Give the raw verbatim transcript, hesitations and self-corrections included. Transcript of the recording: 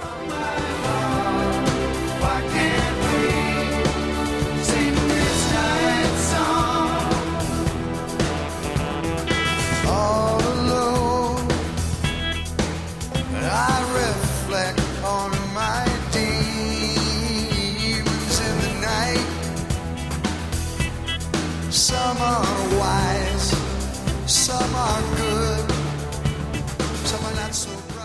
Some are wise, some are good, some are not so bright.